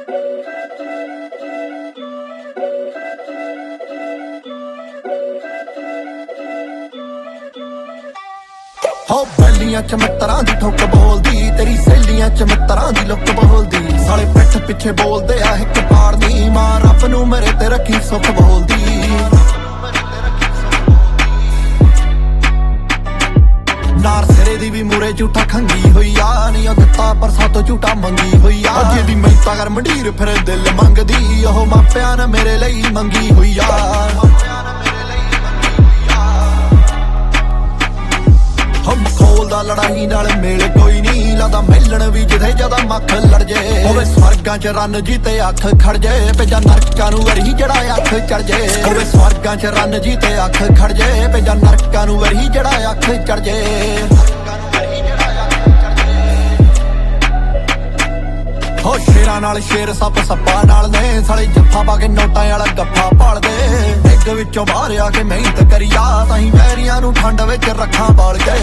हो बैलियां च मित्तरां दी ठुक बोलदी, तेरी सहेलियां च मित्तरां दी लुक बोलदी। साले पिठ पिछे बोलदे आ हिक पाड़नी, मां रब नू मेरे ते रखी सुख बोलदी। नार सिरे दी भी मूरे झूठा खंगी होई आ, नी दिता पर सातो झूठा मंगी होई आ। अजे दी मैंता कर मंडीर फिर दिल मंगदी, ओह मापियां ने मेरे लई मंगी होई आ। खोलदा लड़ाई नाल मेल कोई नी, लादा मिलन भी जिथे ज्यादा मख लड़ जे। होवे स्वर्गां च रन जी ते अख खड़ जे, भेजा नरकां नू वरही जड़ा अख चढ़ जे। होवे स्वर्गां च रन जी ते अख खड़ जे, भेजा नरकां नू वरही जड़ा अख चढ़ जे। हो शेरां नाल शेर सप सप्पा नाल ने, साले जफ्फा पा के नोटां वाला गफ्फा भाल दे। डिग विचों बाहर आके मेहनत करिया, ताहीं वैरियां नू ठंड विच रखां बाल के।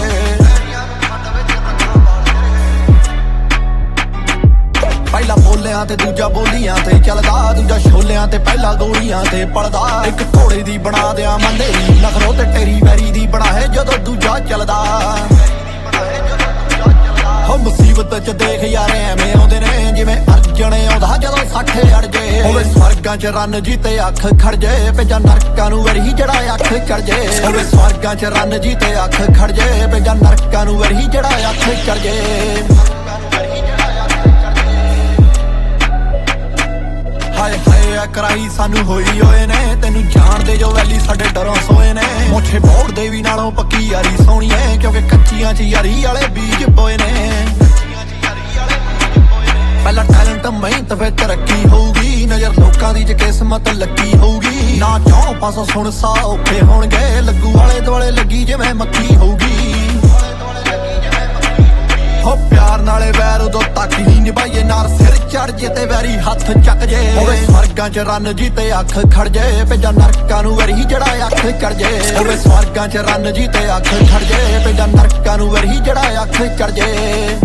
पहला बोलियां ते दूजा बोलियां ते चलदा, दूजा छोलियां ते पहला गोलियां ते पलदा। एक घोड़े दी बना दियां मंदेरी, नखरो ते टेरी वैरी दी बना है जदों दूजा चलदा। हो मुसीबत च देख यारे एवें आउंदे ने, जिवें अर्जन आउंदा जदों 60 अड़ जे। होवे स्वर्गां च रन जी ते अख खड़ जे, भेजा नरकां नू वरही जड़ा अख चढ़ जे। होवे स्वर्गां च रन जी ते अख खड़ जे, भेजा नरकां नू वरही जड़ा अख चढ़ जे। हाय हाय कराई सानू होई होए ने, तेनू जानदे जो वैली साडे डरों सोए ने। मुछे बोड़ दे भी नालों पक्की यारी सोहणी है, क्योंकि कच्चियां च यारी वाले बीज बोए ने। पहला टैलेंट मेहनत फिर तरक्की होगी, नजर लोकां दी च किस्मत लगी होगी। ना 4-500 सुन 100 औखे होणगे, लगू वाले दुआले लगी जिवें मक्खी होगी। हो प्यार नाले वैर उदों तक ही निभाइए, नार सिर चढ़ जे ते वैरी हथ चक जे। होवे स्वर्गां च रन जी ते अख खड़ जे, भेजा नरकां नू वरही जड़ा अख चढ़ जे। होवे स्वर्गां च रन जी ते अख खड़ जे, भेजा नरकां नू वरही जड़ा अख चढ़ जे।